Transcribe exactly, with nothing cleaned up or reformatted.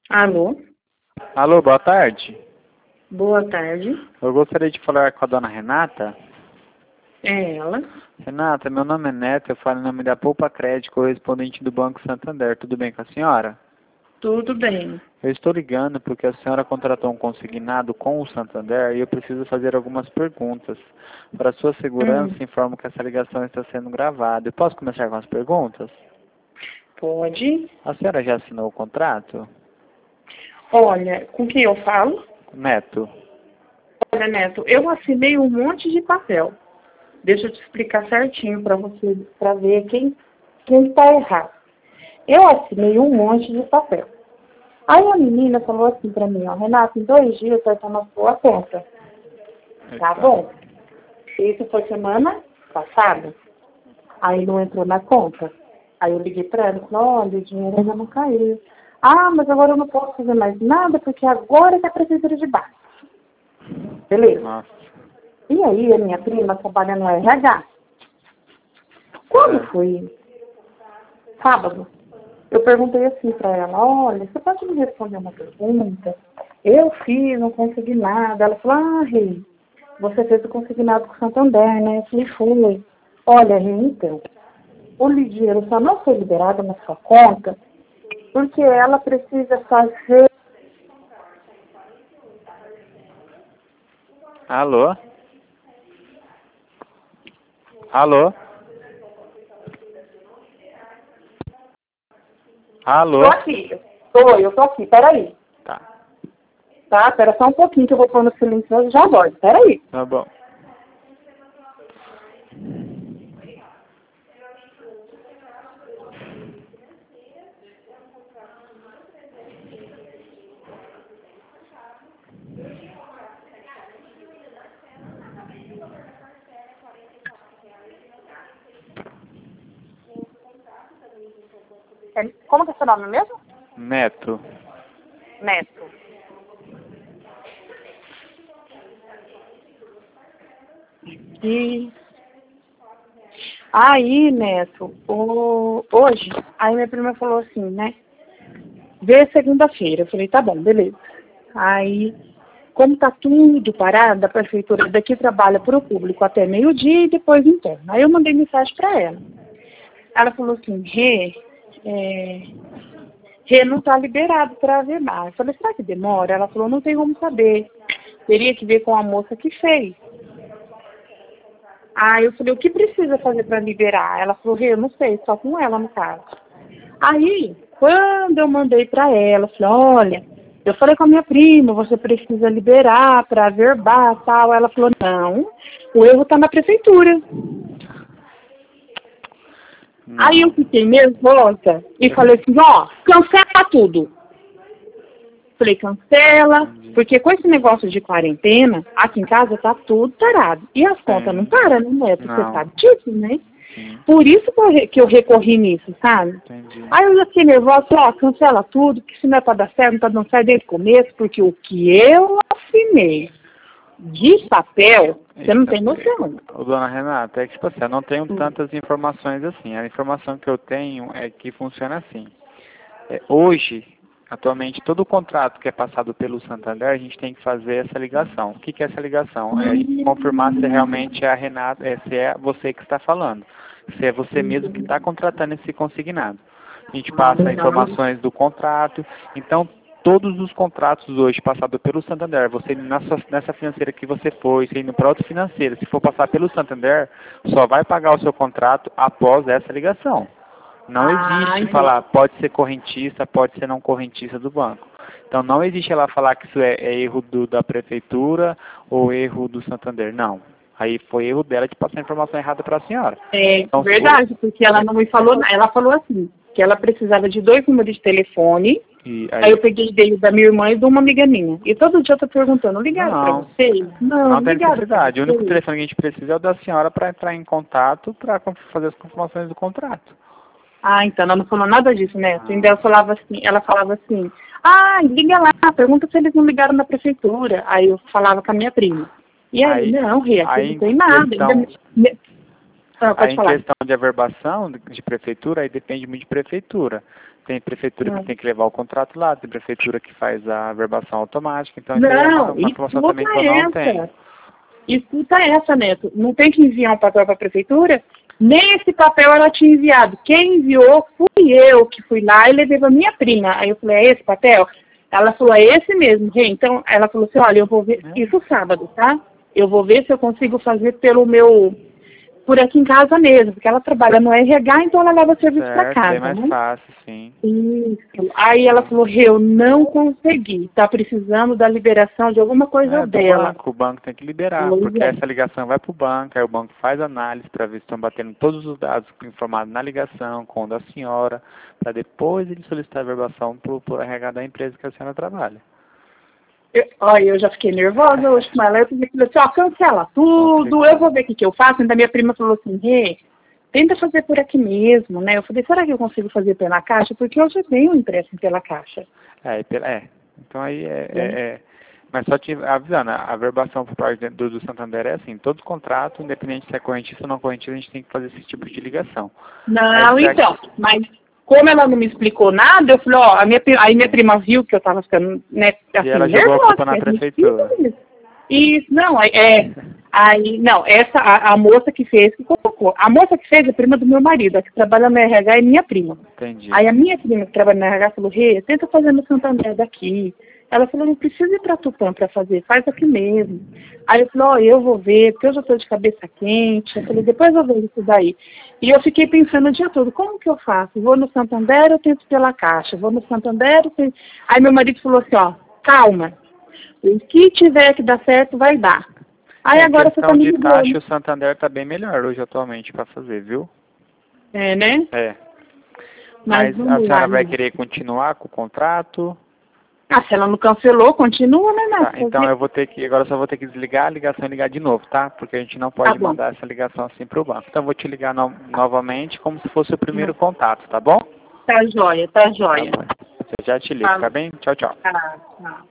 Alô? Alô, boa tarde. Boa tarde. Eu gostaria de falar com a dona Renata. É ela? Renata, meu nome é Neto, eu falo em nome da Poupa Crédito, correspondente do Banco Santander. Tudo bem com a senhora? Tudo bem. Eu estou ligando porque a senhora contratou um consignado com o Santander e eu preciso fazer algumas perguntas. Para sua segurança, Hum, informo que essa ligação está sendo gravada. Eu posso começar com as perguntas? pode. A senhora já assinou o contrato? Olha, com quem eu falo? Neto. Olha, Neto, eu assinei um monte de papel. Deixa eu te explicar certinho para você, para ver quem quem está errado. Eu assinei um monte de papel. Aí a menina falou assim para mim, ó, Renato, em dois dias vai estar na sua conta. Tá bom? Isso foi semana passada. Aí não entrou na conta. Aí eu liguei para ela e falei, olha, o dinheiro ainda não caiu. Ah, mas agora eu não posso fazer mais nada, porque agora que é a prefeitura de baixo. Beleza. Nossa. E aí a minha prima trabalha no R H. Quando É. foi sábado, eu perguntei assim para ela, olha, você pode me responder uma pergunta? Eu fiz, não consegui nada. Ela falou, ah, Rei, você fez o consignado com o Santander, né? Eu falei, fui. Olha, Rei, então, o dinheiro só não foi liberado na sua conta porque ela precisa fazer... Alô? Alô? Tô Alô? aqui. Tô, eu tô aqui, peraí. Tá, Tá, pera só um pouquinho que eu vou pôr no silencioso e já volto. Peraí. tá bom. Como que é seu nome mesmo? Neto. Neto. E aí, Neto, o... hoje, aí minha prima falou assim, né? Vê segunda-feira. Eu falei, tá bom, beleza. Aí, como tá tudo parado, a prefeitura daqui trabalha para o público até meio-dia e depois interno. Aí eu mandei mensagem para ela. Ela falou assim, Rê, é... Rê não tá liberado para ver mais. Eu falei, será que demora? Ela falou, não tem como saber. Teria que ver com a moça que fez. Aí eu falei, o que precisa fazer para liberar? Ela falou, eu não sei, só com ela no caso. Aí, quando eu mandei para ela, falei, olha, eu falei com a minha prima, você precisa liberar para verbar tal. Ela falou, não, o erro está na prefeitura. Não. Aí eu fiquei nervosa e falei assim, ó, cancela tudo. Falei, cancela, Entendi. porque com esse negócio de quarentena, aqui em casa tá tudo parado. E as contas não Sim. param, né, Neto? Você Não. sabe disso, né? Sim. Por isso que eu, re- que eu recorri nisso, sabe? Entendi. Aí eu já fiquei nervosa, ó, cancela tudo, que se não é pra dar certo, não tá dando certo desde o começo, porque o que eu assinei de papel, você não tem noção. Ô, dona Renata, é que tipo assim, eu não tenho Hum. tantas informações assim. A informação que eu tenho é que funciona assim. É, hoje, atualmente, todo contrato que é passado pelo Santander, a gente tem que fazer essa ligação. O que, que é essa ligação? É a gente confirmar se realmente é a Renata, é, se é você que está falando. Se é você mesmo que está contratando esse consignado. A gente passa informações do contrato. Então, todos os contratos hoje passados pelo Santander, você nessa, nessa financeira que você foi, você indo para outra financeira, se for passar pelo Santander, só vai pagar o seu contrato após essa ligação. Não Ah, existe entendi. falar, pode ser correntista, pode ser não correntista do banco. Então não existe ela falar que isso é, é erro do, da prefeitura ou erro do Santander. Não. Aí foi erro dela de passar a informação errada para a senhora. É Então, verdade, porque ela não me falou nada. Ela falou assim, que ela precisava de dois números de telefone. e Aí eu aí, peguei dele da minha irmã e de uma amiga minha. E todo dia eu tô perguntando, ligaram pra não, vocês? Não, não tem ligaram pra necessidade. O único vocês? telefone que a gente precisa é o da senhora para entrar em contato para fazer as confirmações do contrato. Ah, então ela não falou nada disso, né? Ah, Ainda ela falava assim, ela falava assim, ah, liga lá, pergunta se eles não ligaram na prefeitura. Aí eu falava com a minha prima. E aí, aí, não, Rê, aqui aí não em tem nada. Ainda questão me- me- Ah, Aí pode em falar. questão de averbação de de prefeitura, aí depende muito de prefeitura. Tem prefeitura Não. que tem que levar o contrato lá, tem prefeitura que faz a verbação automática, então Não, isso é uma, uma informação também que eu não essa. tenho. Escuta essa, Neto. Não tem que enviar um papel para a prefeitura? Nem esse papel ela tinha enviado. Quem enviou fui eu que fui lá e levei para minha prima. Aí eu falei, é esse papel? Ela falou, é esse mesmo, Rê. Então, ela falou assim, olha, eu vou ver, É. isso sábado, tá? Eu vou ver se eu consigo fazer pelo meu, por aqui em casa mesmo, porque ela trabalha no R H, então ela leva serviço para Certo, casa, bem mais né? fácil, sim. Isso. Aí ela falou, Rê, eu não consegui, tá precisando da liberação de alguma coisa É, do dela. banco, o banco tem que liberar, Pois porque é. essa ligação vai para o banco, aí o banco faz análise para ver se estão batendo todos os dados informados na ligação, com o da senhora, para depois ele solicitar a verbação para o R H da empresa que a senhora trabalha. Eu, olha, eu já fiquei nervosa hoje com ela. Eu falei assim, ó, cancela tudo, eu vou ver o que, que eu faço. Ainda minha prima falou assim, Rê, tenta fazer por aqui mesmo, né? Eu falei, será que eu consigo fazer pela Caixa? Porque eu já tenho um empréstimo pela Caixa. É, é. Então aí é, é, É. é. Mas só te avisando, a verbação por parte do, do Santander é assim, todo contrato, independente se é correntista ou não correntista, a gente tem que fazer esse tipo de ligação. Não, Aí, então, mas como ela não me explicou nada, eu falei, ó, a minha, aí minha prima viu que eu tava ficando, né, assim, e ela jogou a culpa na é prefeitura. isso. Isso, não, é, é, aí, não, essa, a, a moça que fez, que colocou. A moça que fez é prima do meu marido, a que trabalha no R H é minha prima. Entendi. Aí a minha prima que trabalha no R H falou, Rê, tenta fazer no Santander daqui. Ela falou, não precisa ir para Tupã para fazer, faz aqui mesmo. Aí eu falei, ó, eu vou ver, porque eu já estou de cabeça quente. Eu falei, depois eu vejo isso daí. E eu fiquei pensando o dia todo, como que eu faço? Vou no Santander, eu tento pela Caixa. Vou no Santander, eu tento... Aí meu marido falou assim, ó, calma. O que tiver que dar certo, vai dar. Aí é, agora você tá questão me de ligando. taxa, o Santander está bem melhor hoje atualmente para fazer, viu? É, né? É. Mas, Mas a vamos senhora lá, vai né? querer continuar com o contrato? Ah, se ela não cancelou, continua, né, Tá, Nath? então Fazer- eu vou ter que, agora eu só vou ter que desligar a ligação e ligar de novo, tá? Porque a gente não pode Tá bom. mandar essa ligação assim pro banco. Então eu vou te ligar no, novamente como se fosse o primeiro contato, tá bom? Tá joia, tá Tá joia. bom. Eu já te ligo, Tá, tá bem? Tchau, tchau. tá, tá.